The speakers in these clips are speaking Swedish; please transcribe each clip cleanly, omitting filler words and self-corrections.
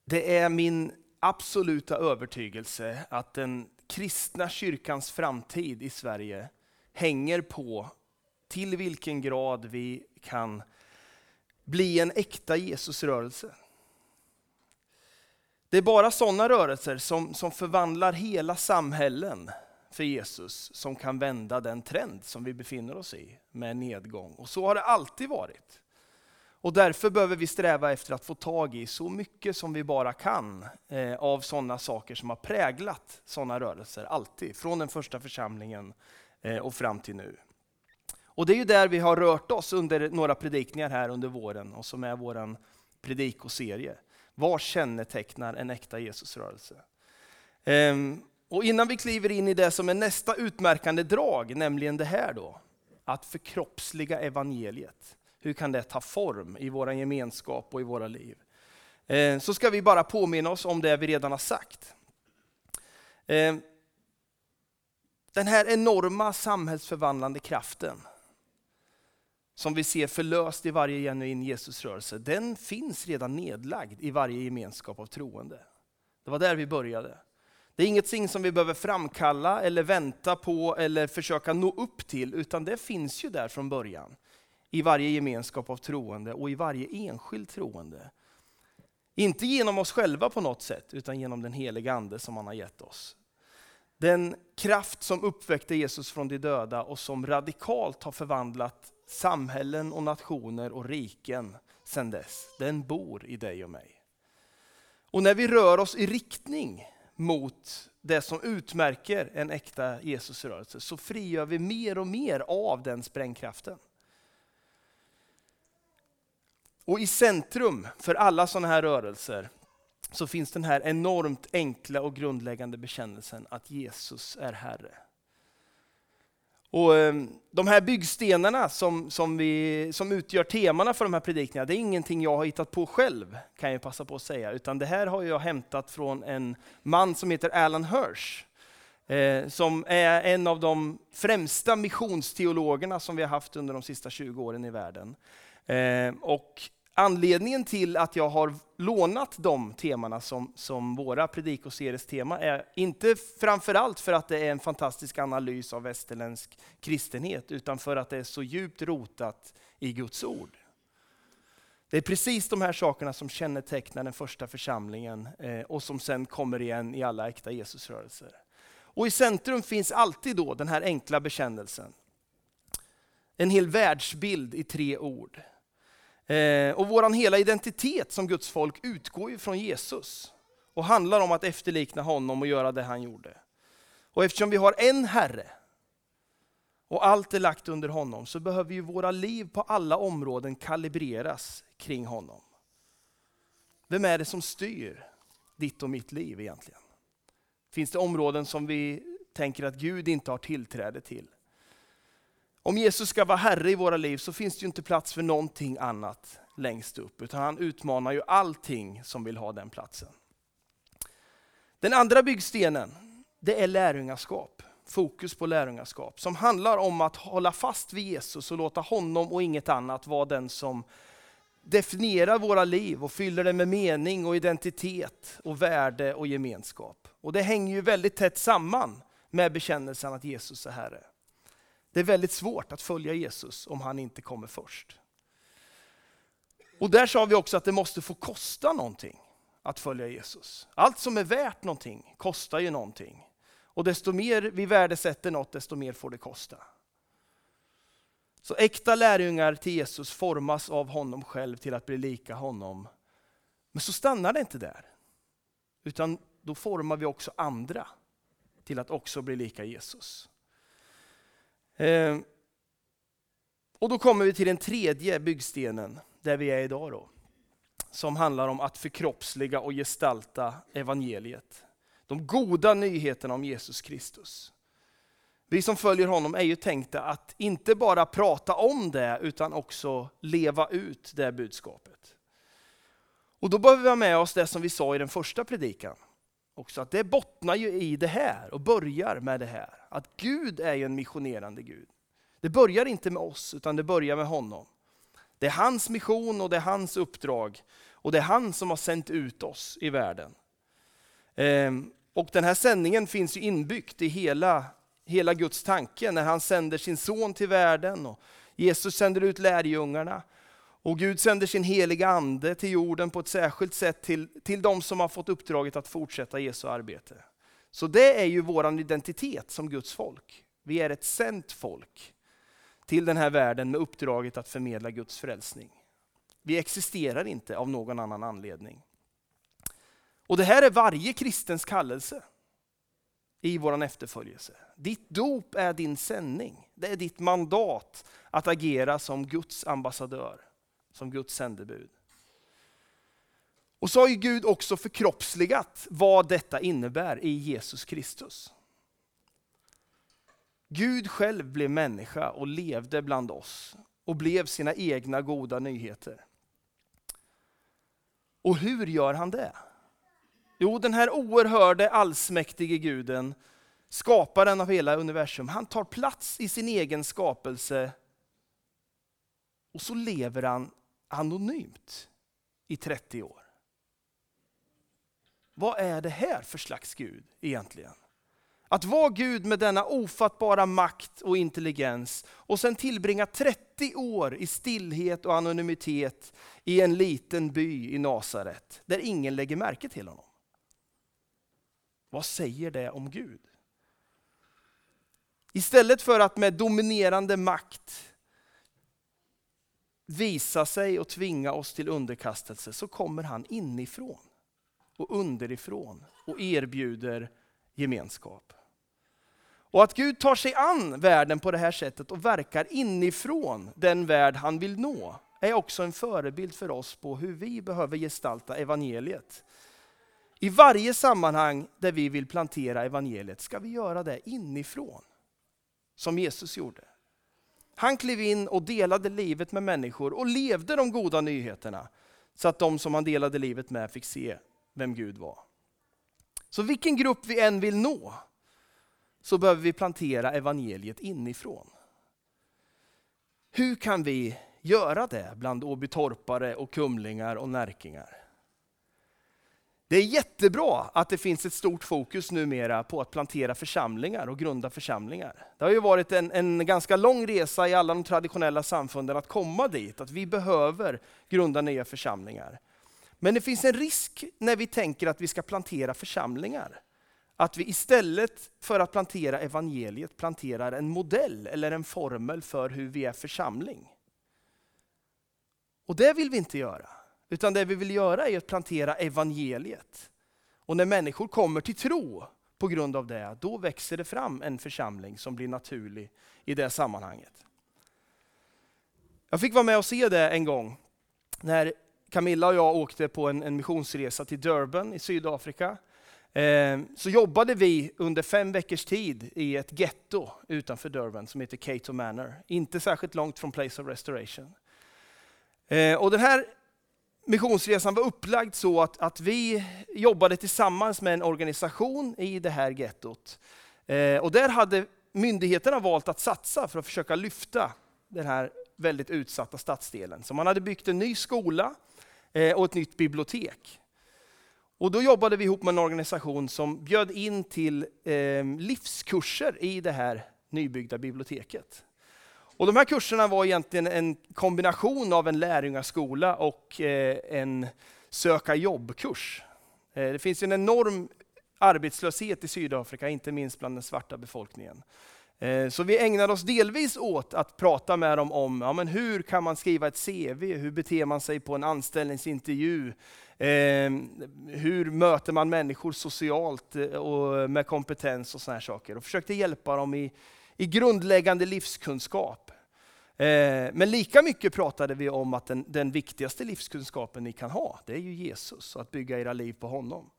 Det är min absoluta övertygelse att den kristna kyrkans framtid i Sverige hänger på till vilken grad vi kan bli en äkta Jesusrörelse. Det är bara sådana rörelser som förvandlar hela samhällen för Jesus som kan vända den trend som vi befinner oss i med nedgång. Och så har det alltid varit. Och därför behöver vi sträva efter att få tag i så mycket som vi bara kan av sådana saker som har präglat sådana rörelser alltid. Från den första församlingen och fram till nu. Och det är ju där vi har rört oss under några predikningar här under våren och som är våran predikoserie. Vad kännetecknar en äkta Jesusrörelse? Och innan vi kliver in i det som är nästa utmärkande drag, nämligen det här då. Att förkroppsliga evangeliet. Hur kan det ta form i vår gemenskap och i våra liv? Så ska vi bara påminna oss om det vi redan har sagt. Den här enorma samhällsförvandlande kraften som vi ser förlöst i varje genuin Jesusrörelse, den finns redan nedlagd i varje gemenskap av troende. Det var där vi började. Det är ingenting som vi behöver framkalla eller vänta på eller försöka nå upp till, utan det finns ju där från början. I varje gemenskap av troende och i varje enskild troende. Inte genom oss själva på något sätt, utan genom den heliga ande som han har gett oss. Den kraft som uppväckte Jesus från de döda och som radikalt har förvandlat samhällen och nationer och riken sedan dess, den bor i dig och mig. Och när vi rör oss i riktning mot det som utmärker en äkta Jesusrörelse så frigör vi mer och mer av den sprängkraften. Och i centrum för alla sådana här rörelser så finns den här enormt enkla och grundläggande bekännelsen att Jesus är Herre. Och de här byggstenarna som utgör temana för de här predikningarna, det är ingenting jag har hittat på själv, kan jag passa på att säga. Utan det här har jag hämtat från en man som heter Alan Hirsch. Som är en av de främsta missionsteologerna som vi har haft under de sista 20 åren i världen. Och anledningen till att jag har lånat de temana som våra predikoseries tema är inte framförallt för att det är en fantastisk analys av västerländsk kristenhet, utan för att det är så djupt rotat i Guds ord. Det är precis de här sakerna som kännetecknar den första församlingen och som sen kommer igen i alla äkta Jesusrörelser. Och i centrum finns alltid då den här enkla bekännelsen. En hel världsbild i 3 ord. Och våran hela identitet som Guds folk utgår ju från Jesus. Och handlar om att efterlikna honom och göra det han gjorde. Och eftersom vi har en Herre och allt är lagt under honom, så behöver ju våra liv på alla områden kalibreras kring honom. Vem är det som styr ditt och mitt liv egentligen? Finns det områden som vi tänker att Gud inte har tillträde till? Om Jesus ska vara Herre i våra liv så finns det ju inte plats för någonting annat längst upp. Utan han utmanar ju allting som vill ha den platsen. Den andra byggstenen, det är lärjungaskap. Fokus på lärjungaskap. Som handlar om att hålla fast vid Jesus och låta honom och inget annat vara den som definierar våra liv och fyller det med mening och identitet och värde och gemenskap. Och det hänger ju väldigt tätt samman med bekännelsen att Jesus är Herre. Det är väldigt svårt att följa Jesus om han inte kommer först. Och där sa vi också att det måste få kosta någonting att följa Jesus. Allt som är värt någonting kostar ju någonting. Och desto mer vi värdesätter något, desto mer får det kosta. Så äkta lärjungar till Jesus formas av honom själv till att bli lika honom. Men så stannar det inte där. Utan då formar vi också andra till att också bli lika Jesus. Och då kommer vi till den tredje byggstenen där vi är idag då. Som handlar om att förkroppsliga och gestalta evangeliet. De goda nyheterna om Jesus Kristus. Vi som följer honom är ju tänkta att inte bara prata om det utan också leva ut det budskapet. Och då behöver vi ha med oss det som vi sa i den första predikan. Också att det bottnar ju i det här och börjar med det här. Att Gud är ju en missionerande Gud. Det börjar inte med oss utan det börjar med honom. Det är hans mission och det är hans uppdrag. Och det är han som har sänt ut oss i världen. Och den här sändningen finns ju inbyggt i hela Guds tanke när han sänder sin son till världen. Och Jesus sänder ut lärjungarna. Och Gud sänder sin heliga ande till jorden på ett särskilt sätt till de som har fått uppdraget att fortsätta Jesu arbete. Så det är ju vår identitet som Guds folk. Vi är ett sänt folk till den här världen med uppdraget att förmedla Guds frälsning. Vi existerar inte av någon annan anledning. Och det här är varje kristens kallelse i vår efterföljelse. Ditt dop är din sändning. Det är ditt mandat att agera som Guds ambassadör, som Guds sändebud. Och så har ju Gud också förkroppsligat vad detta innebär i Jesus Kristus. Gud själv blev människa och levde bland oss och blev sina egna goda nyheter. Och hur gör han det? Jo, den här oerhörde allsmäktige guden, skaparen av hela universum, han tar plats i sin egen skapelse och så lever han anonymt i 30 år. Vad är det här för slags Gud egentligen? Att vara Gud med denna ofattbara makt och intelligens och sen tillbringa 30 år i stillhet och anonymitet i en liten by i Nasaret där ingen lägger märke till honom. Vad säger det om Gud? Istället för att med dominerande makt visa sig och tvinga oss till underkastelse så kommer han inifrån och underifrån och erbjuder gemenskap. Och att Gud tar sig an världen på det här sättet och verkar inifrån den värld han vill nå är också en förebild för oss på hur vi behöver gestalta evangeliet. I varje sammanhang där vi vill plantera evangeliet ska vi göra det inifrån, som Jesus gjorde. Han klev in och delade livet med människor och levde de goda nyheterna så att de som han delade livet med fick se vem Gud var. Så vilken grupp vi än vill nå så behöver vi plantera evangeliet inifrån. Hur kan vi göra det bland åbytorpare och kumlingar och närkingar? Det är jättebra att det finns ett stort fokus numera på att plantera församlingar och grunda församlingar. Det har ju varit en ganska lång resa i alla de traditionella samfunden att komma dit, att vi behöver grunda nya församlingar. Men det finns en risk när vi tänker att vi ska plantera församlingar. Att vi istället för att plantera evangeliet planterar en modell eller en formel för hur vi är församling. Och det vill vi inte göra. Utan det vi vill göra är att plantera evangeliet. Och när människor kommer till tro på grund av det, då växer det fram en församling som blir naturlig i det sammanhanget. Jag fick vara med och se det en gång när Camilla och jag åkte på en missionsresa till Durban i Sydafrika. Så jobbade vi under 5 veckors tid i ett getto utanför Durban som heter Cato Manor. Inte särskilt långt från Place of Restoration. Och den här missionsresan var upplagd så att vi jobbade tillsammans med en organisation i det här gettot. Och där hade myndigheterna valt att satsa för att försöka lyfta den här väldigt utsatta stadsdelen. Så man hade byggt en ny skola och ett nytt bibliotek. Och då jobbade vi ihop med en organisation som bjöd in till livskurser i det här nybyggda biblioteket. Och de här kurserna var egentligen en kombination av en lärjungaskola och en söka jobbkurs. Det finns en enorm arbetslöshet i Sydafrika, inte minst bland den svarta befolkningen. Så vi ägnade oss delvis åt att prata med dem om men hur kan man skriva ett CV, hur beter man sig på en anställningsintervju, hur möter man människor socialt och med kompetens och såna här saker. Och försökte hjälpa dem i grundläggande livskunskap. Men lika mycket pratade vi om att den viktigaste livskunskapen ni kan ha, det är ju Jesus och att bygga era liv på honom.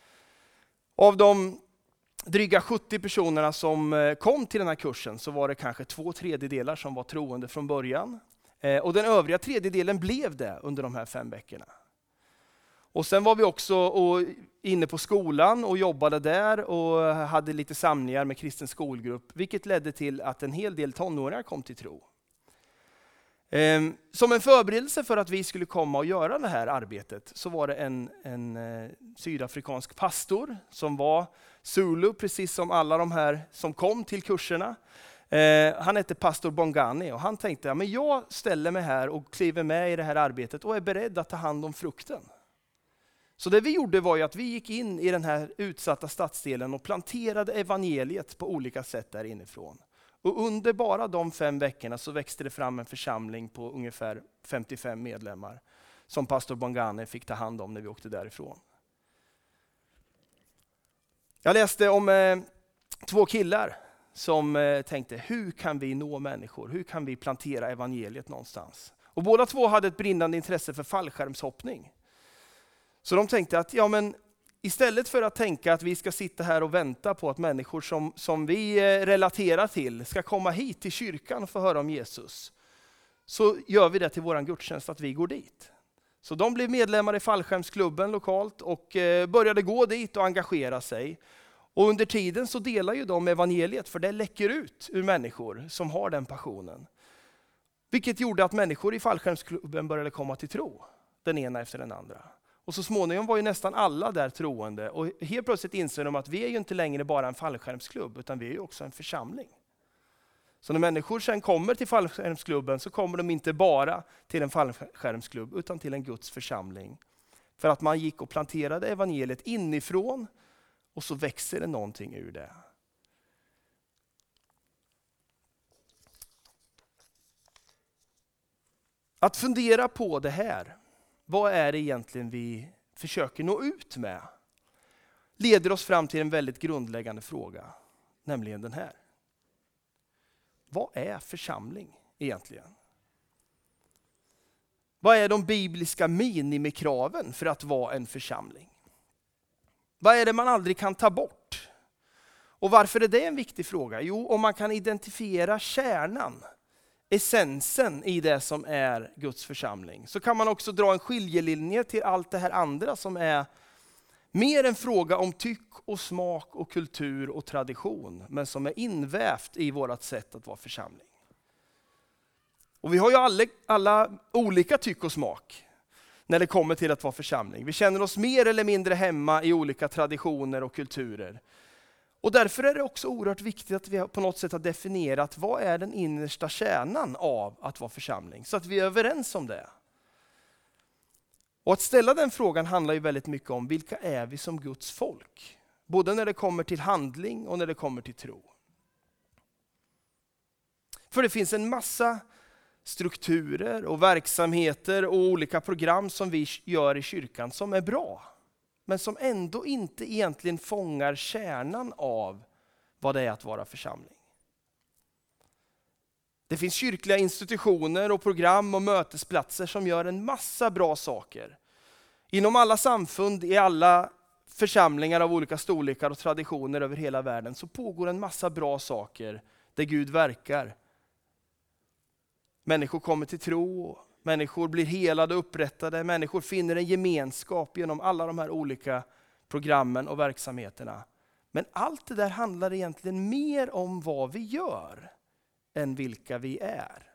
Av de dryga 70 personerna som kom till den här kursen så var det kanske 2/3 som var troende från början. Och den övriga 1/3 blev det under de här 5 veckorna. Och sen var vi också inne på skolan och jobbade där och hade lite samlingar med kristen skolgrupp, vilket ledde till att en hel del tonåringar kom till tro. Som en förberedelse för att vi skulle komma och göra det här arbetet så var det en sydafrikansk pastor som var Zulu, precis som alla de här som kom till kurserna. Han hette pastor Bongani och han tänkte att jag ställer mig här och kliver med i det här arbetet och är beredd att ta hand om frukten. Så det vi gjorde var ju att vi gick in i den här utsatta stadsdelen och planterade evangeliet på olika sätt där inifrån. Och under bara de 5 veckorna så växte det fram en församling på ungefär 55 medlemmar som pastor Bongani fick ta hand om när vi åkte därifrån. Jag läste om 2 killar som tänkte, hur kan vi nå människor? Hur kan vi plantera evangeliet någonstans? Och båda 2 hade ett brinnande intresse för fallskärmshoppning. Så de tänkte att istället för att tänka att vi ska sitta här och vänta på att människor som vi relaterar till ska komma hit till kyrkan och få höra om Jesus, så gör vi det till våran gudstjänst att vi går dit. Så de blev medlemmar i fallskärmsklubben lokalt och började gå dit och engagera sig. Och under tiden så delar ju de evangeliet, för det läcker ut ur människor som har den passionen. Vilket gjorde att människor i fallskärmsklubben började komma till tro, den ena efter den andra. Och så småningom var ju nästan alla där troende. Och helt plötsligt inser de att vi är ju inte längre bara en fallskärmsklubb, utan vi är ju också en församling. Så när människor sen kommer till fallskärmsklubben så kommer de inte bara till en fallskärmsklubb, utan till en Guds församling. För att man gick och planterade evangeliet inifrån och så växer det någonting ur det. Att fundera på det här. Vad är det egentligen vi försöker nå ut med? Leder oss fram till en väldigt grundläggande fråga, nämligen den här. Vad är församling egentligen? Vad är de bibliska minimikraven för att vara en församling? Vad är det man aldrig kan ta bort? Och varför är det en viktig fråga? Jo, om man kan identifiera kärnan, essensen i det som är Guds församling, så kan man också dra en skiljelinje till allt det här andra som är mer en fråga om tyck och smak och kultur och tradition, men som är invävt i vårt sätt att vara församling. Och vi har ju alla olika tyck och smak när det kommer till att vara församling. Vi känner oss mer eller mindre hemma i olika traditioner och kulturer. Och därför är det också oerhört viktigt att vi på något sätt har definierat vad är den innersta kärnan av att vara församling, så att vi är överens om det. Och att ställa den frågan handlar ju väldigt mycket om vilka är vi som Guds folk? Både när det kommer till handling och när det kommer till tro. För det finns en massa strukturer och verksamheter och olika program som vi gör i kyrkan som är bra, men som ändå inte egentligen fångar kärnan av vad det är att vara församling. Det finns kyrkliga institutioner och program och mötesplatser som gör en massa bra saker. Inom alla samfund, i alla församlingar av olika storlekar och traditioner över hela världen, så pågår en massa bra saker där Gud verkar. Människor kommer till tro, människor blir helade och upprättade, människor finner en gemenskap genom alla de här olika programmen och verksamheterna. Men allt det där handlar egentligen mer om vad vi gör än vilka vi är.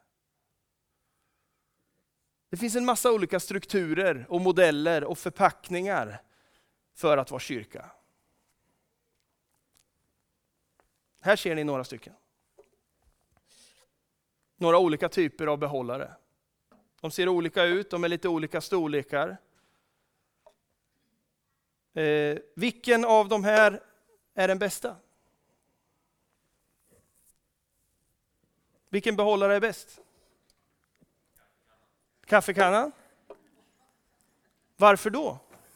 Det finns en massa olika strukturer och modeller och förpackningar för att vara kyrka. Här ser ni några stycken. Några olika typer av behållare. De ser olika ut, de är lite olika storlekar. Vilken av de här är den bästa? Vilken behållare är bäst? Kaffekannan? Varför då?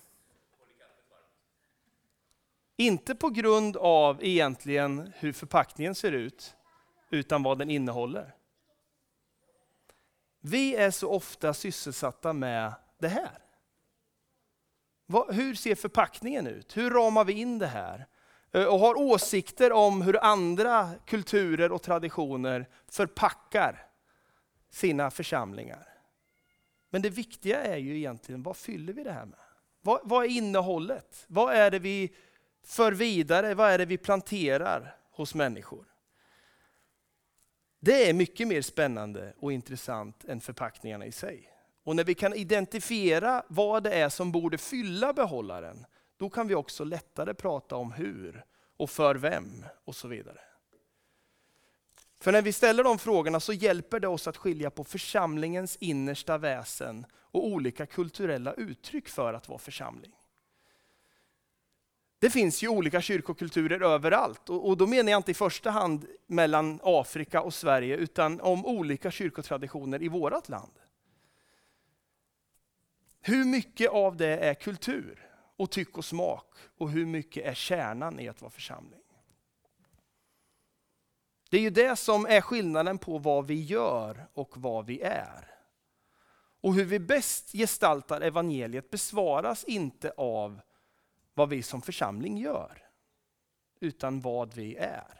Inte på grund av egentligen hur förpackningen ser ut, utan vad den innehåller. Vi är så ofta sysselsatta med det här. Hur ser förpackningen ut? Hur ramar vi in det här? Och har åsikter om hur andra kulturer och traditioner förpackar sina församlingar. Men det viktiga är ju egentligen, vad fyller vi det här med? Vad är innehållet? Vad är det vi för vidare? Vad är det vi planterar hos människor? Det är mycket mer spännande och intressant än förpackningarna i sig. Och när vi kan identifiera vad det är som borde fylla behållaren, då kan vi också lättare prata om hur och för vem och så vidare. För när vi ställer de frågorna så hjälper det oss att skilja på församlingens innersta väsen och olika kulturella uttryck för att vara församling. Det finns ju olika kyrkokulturer överallt, och då menar jag inte i första hand mellan Afrika och Sverige, utan om olika kyrkotraditioner i vårt land. Hur mycket av det är kultur och tyck och smak, och hur mycket är kärnan i att vara församling? Det är ju det som är skillnaden på vad vi gör och vad vi är. Och hur vi bäst gestaltar evangeliet besvaras inte av vad vi som församling gör, utan vad vi är.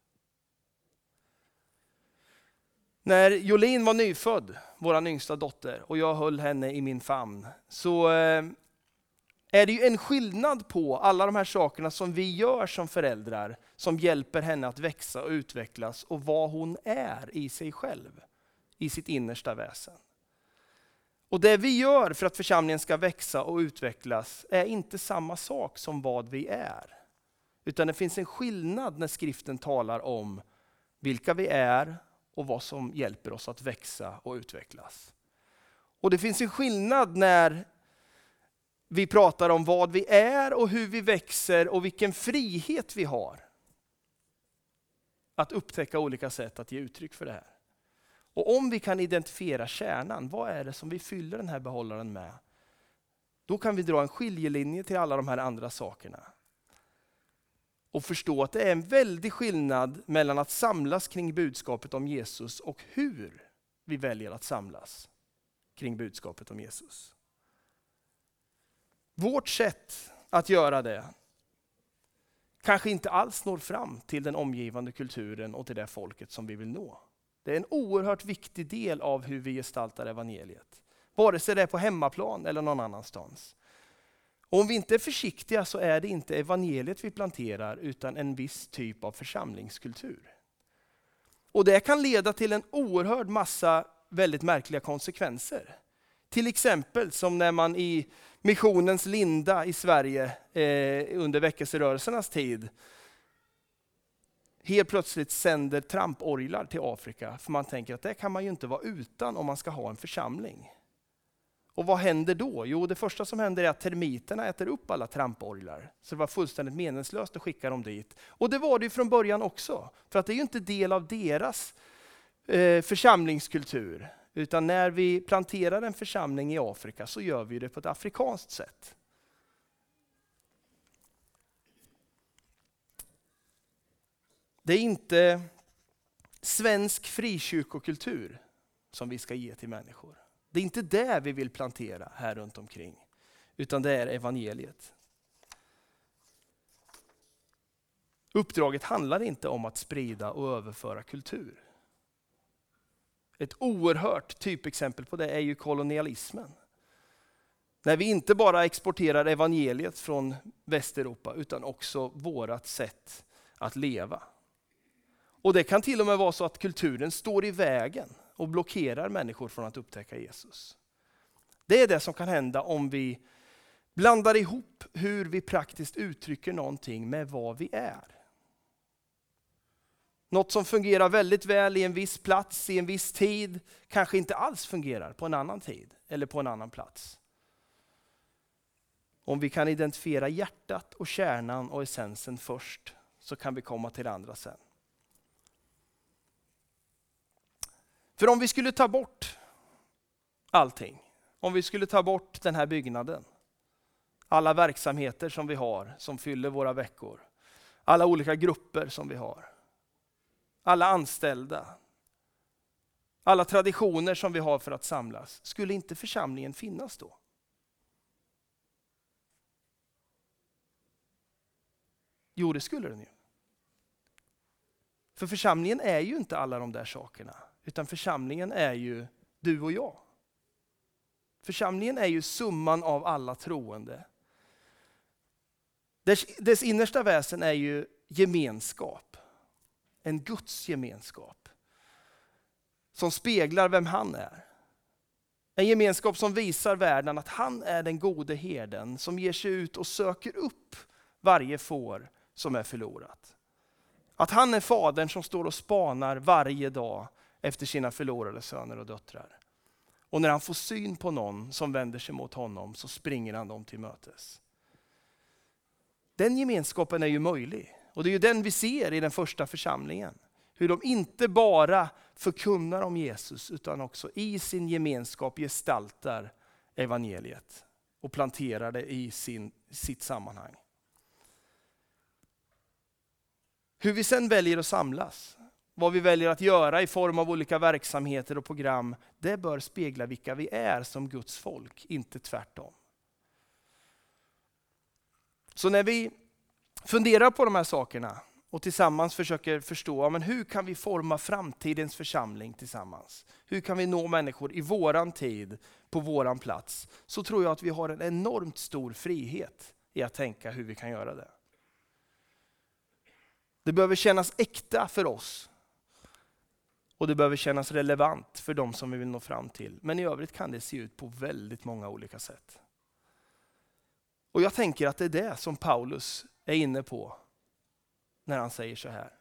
När Jolin var nyfödd, vår yngsta dotter, och jag höll henne i min famn, så är det ju en skillnad på alla de här sakerna som vi gör som föräldrar, som hjälper henne att växa och utvecklas, och vad hon är i sig själv, i sitt innersta väsen. Och det vi gör för att församlingen ska växa och utvecklas är inte samma sak som vad vi är. Utan det finns en skillnad när skriften talar om vilka vi är och vad som hjälper oss att växa och utvecklas. Och det finns en skillnad när vi pratar om vad vi är och hur vi växer och vilken frihet vi har att upptäcka olika sätt att ge uttryck för det här. Och om vi kan identifiera kärnan, vad är det som vi fyller den här behållaren med? Då kan vi dra en skiljelinje till alla de här andra sakerna. Och förstå att det är en väldig skillnad mellan att samlas kring budskapet om Jesus och hur vi väljer att samlas kring budskapet om Jesus. Vårt sätt att göra det kanske inte alls når fram till den omgivande kulturen och till det folket som vi vill nå. Det är en oerhört viktig del av hur vi gestaltar evangeliet. Vare sig det är på hemmaplan eller någon annanstans. Och om vi inte är försiktiga så är det inte evangeliet vi planterar, utan en viss typ av församlingskultur. Och det kan leda till en oerhörd massa väldigt märkliga konsekvenser. Till exempel som när man i missionens linda i Sverige under väckelserörelsernas tid helt plötsligt sänder tramporglar till Afrika, för man tänker att det kan man ju inte vara utan om man ska ha en församling. Och vad händer då? Jo, det första som händer är att termiterna äter upp alla tramporglar. Så det var fullständigt meningslöst att skicka dem dit. Och det var det ju från början också, för att det är ju inte del av deras församlingskultur. Utan när vi planterar en församling i Afrika så gör vi det på ett afrikanskt sätt. Det är inte svensk frikyrkokultur som vi ska ge till människor. Det är inte det vi vill plantera här runt omkring, utan det är evangeliet. Uppdraget handlar inte om att sprida och överföra kultur. Ett oerhört typexempel på det är ju kolonialismen. När vi inte bara exporterar evangeliet från Västeuropa, utan också vårat sätt att leva. Och det kan till och med vara så att kulturen står i vägen och blockerar människor från att upptäcka Jesus. Det är det som kan hända om vi blandar ihop hur vi praktiskt uttrycker någonting med vad vi är. Något som fungerar väldigt väl i en viss plats, i en viss tid, kanske inte alls fungerar på en annan tid eller på en annan plats. Om vi kan identifiera hjärtat och kärnan och essensen först, så kan vi komma till det andra sen. För om vi skulle ta bort allting, om vi skulle ta bort den här byggnaden, alla verksamheter som vi har, som fyller våra veckor, alla olika grupper som vi har, alla anställda, alla traditioner som vi har för att samlas, skulle inte församlingen finnas då? Jo, det skulle den ju. För församlingen är ju inte alla de där sakerna, utan församlingen är ju du och jag. Församlingen är ju summan av alla troende. Dess innersta väsen är ju gemenskap. En Guds gemenskap. som speglar vem han är. En gemenskap som visar världen att han är den gode herden som ger sig ut och söker upp varje får som är förlorat. Att han är fadern som står och spanar varje dag efter sina förlorade söner och döttrar. Och när han får syn på någon som vänder sig mot honom så springer han dem till mötes. Den gemenskapen är ju möjlig. Och det är ju den vi ser i den första församlingen. Hur de inte bara förkunnar om Jesus utan också i sin gemenskap gestaltar evangeliet. Och planterar det i sitt sammanhang. Hur vi sen väljer att samlas, vad vi väljer att göra i form av olika verksamheter och program, det bör spegla vilka vi är som Guds folk, inte tvärtom. Så när vi funderar på de här sakerna och tillsammans försöker förstå, men hur kan vi forma framtidens församling tillsammans? Hur kan vi nå människor i våran tid, på våran plats? Så tror jag att vi har en enormt stor frihet i att tänka hur vi kan göra det. Det behöver kännas äkta för oss. Och det behöver kännas relevant för de som vi vill nå fram till. Men i övrigt kan det se ut på väldigt många olika sätt. Och jag tänker att det är det som Paulus är inne på när han säger så här.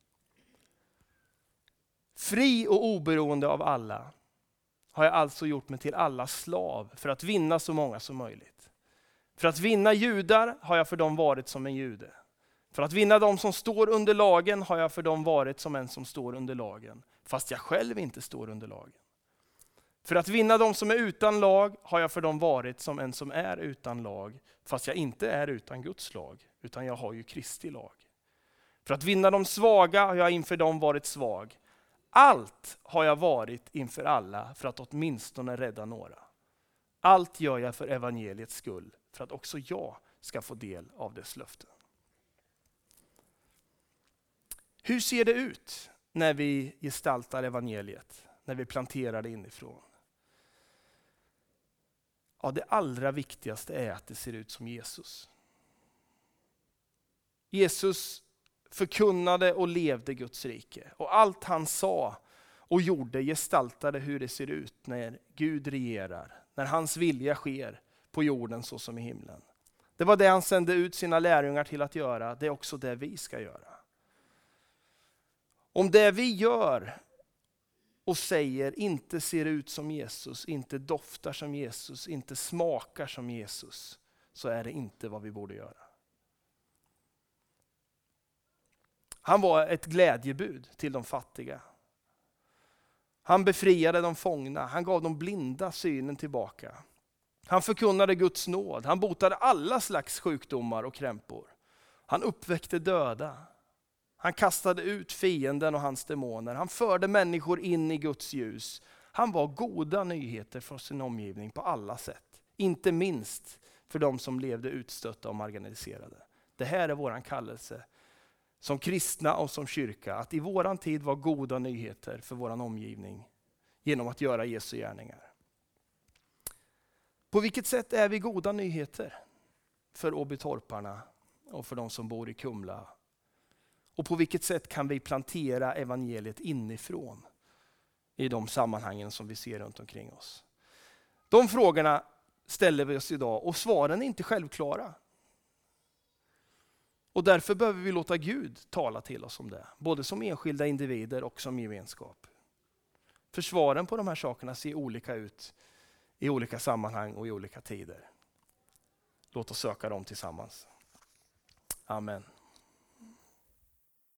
Fri och oberoende av alla har jag alltså gjort mig till alla slav för att vinna så många som möjligt. För att vinna judar har jag för dem varit som en jude. För att vinna de som står under lagen har jag för dem varit som en som står under lagen. Fast jag själv inte står under lagen. För att vinna de som är utan lag har jag för dem varit som en som är utan lag. Fast jag inte är utan Guds lag, utan jag har ju Kristi lag. För att vinna de svaga har jag inför dem varit svag. Allt har jag varit inför alla för att åtminstone rädda några. Allt gör jag för evangeliets skull, för att också jag ska få del av dess löften. Hur ser det ut när vi gestaltar evangeliet, när vi planterar det inifrån? Ja, det allra viktigaste är att det ser ut som Jesus. Jesus förkunnade och levde Guds rike. Och allt han sa och gjorde gestaltade hur det ser ut när Gud regerar. När hans vilja sker på jorden så som i himlen. Det var det han sände ut sina lärjungar till att göra. Det är också det vi ska göra. Om det vi gör och säger inte ser ut som Jesus, inte doftar som Jesus, inte smakar som Jesus, så är det inte vad vi borde göra. Han var ett glädjebud till de fattiga. Han befriade de fångna, han gav de blinda synen tillbaka. Han förkunnade Guds nåd, han botade alla slags sjukdomar och krämpor. Han uppväckte döda. Han kastade ut fienden och hans demoner. Han förde människor in i Guds ljus. Han var goda nyheter för sin omgivning på alla sätt. Inte minst för de som levde utstötta och marginaliserade. Det här är våran kallelse som kristna och som kyrka. Att i våran tid vara goda nyheter för våran omgivning genom att göra Jesu gärningar. På vilket sätt är vi goda nyheter för Åbytorparna och för de som bor i Kumla? Och på vilket sätt kan vi plantera evangeliet inifrån i de sammanhangen som vi ser runt omkring oss? De frågorna ställer vi oss idag och svaren är inte självklara. Och därför behöver vi låta Gud tala till oss om det. Både som enskilda individer och som gemenskap. För svaren på de här sakerna ser olika ut i olika sammanhang och i olika tider. Låt oss söka dem tillsammans. Amen.